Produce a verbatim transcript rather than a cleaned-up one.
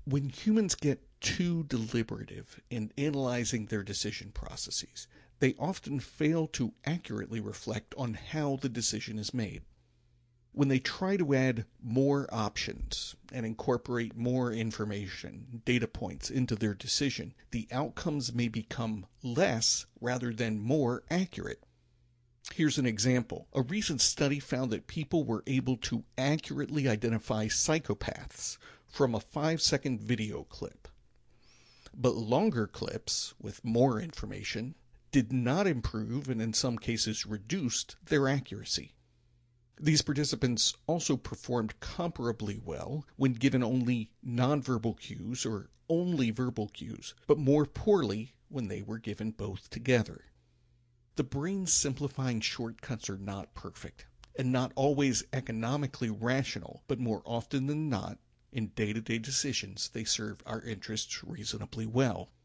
When humans get too deliberative in analyzing their decision processes, they often fail to accurately reflect on how the decision is made. When they try to add more options and incorporate more information, data points into their decision, the outcomes may become less rather than more accurate. Here's an example. A recent study found that people were able to accurately identify psychopaths from a five-second video clip. But longer clips with more information did not improve and in some cases reduced their accuracy. These participants also performed comparably well when given only nonverbal cues or only verbal cues, but more poorly when they were given both together. The brain's simplifying shortcuts are not perfect and not always economically rational, but more often than not, in day-to-day decisions, they serve our interests reasonably well.